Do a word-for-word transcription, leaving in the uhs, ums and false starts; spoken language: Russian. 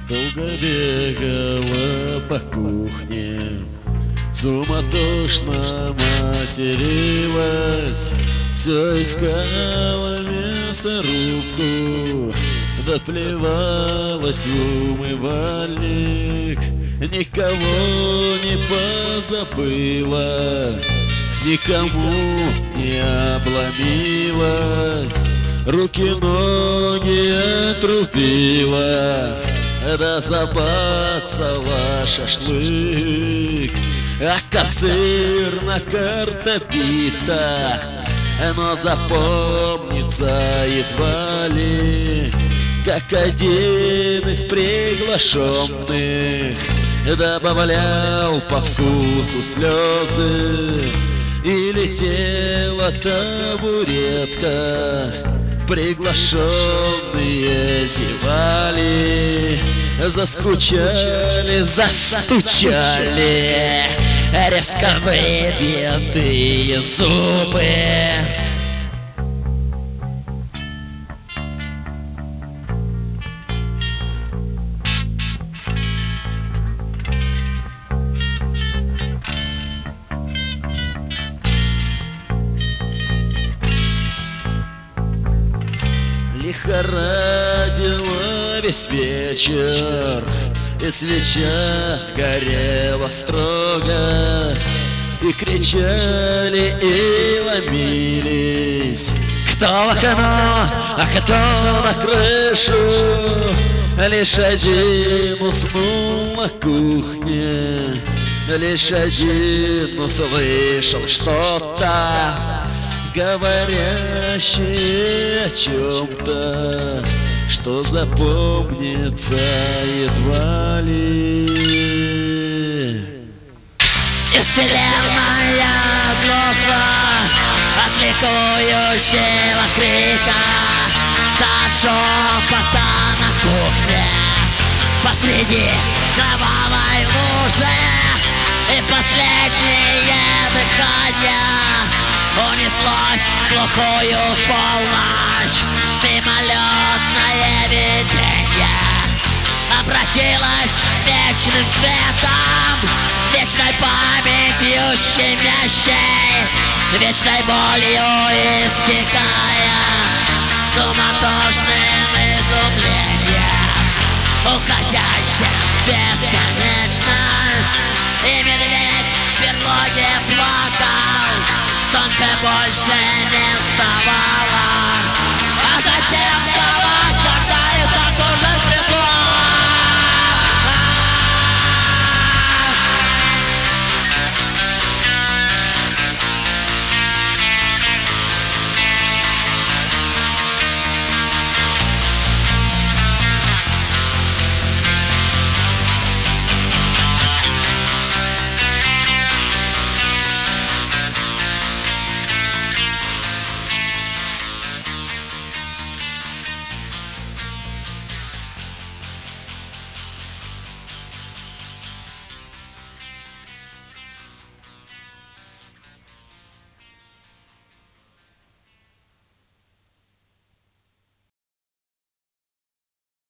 Долго бегала по кухне, суматошно материлась, все искала мясорубку, доплевалась в умывальник, никого не позабыла, никому не обломилась, руки-ноги отрубила, да забацала шашлык, а косырно картопита, но запомнится едва ли, как один из приглашенных добавлял по вкусу слезы, и летела табуретка, приглашенные зевали, заскучали, застучали резко выбитые зубы. Лихорадила весь вечер, и свеча горела строго, и кричали, и ломились, кто в окно, а кто на крышу. Лишь один уснул на кухне, лишь один услышал что-то, говорящие о чем-то, что запомнится едва ли. И вселенная глупа от ликующего крика, от шепота на кухне посреди кровавой лужи, и последнее дыхание унеслось в глухую полночь. Мимолетное видение обратилось вечным цветом, вечной памятью щемящей, вечной болью истекая, суматошным изумлением, уходящим в бесконечность. И медведь в берлоге плакал, солнце больше не вставало.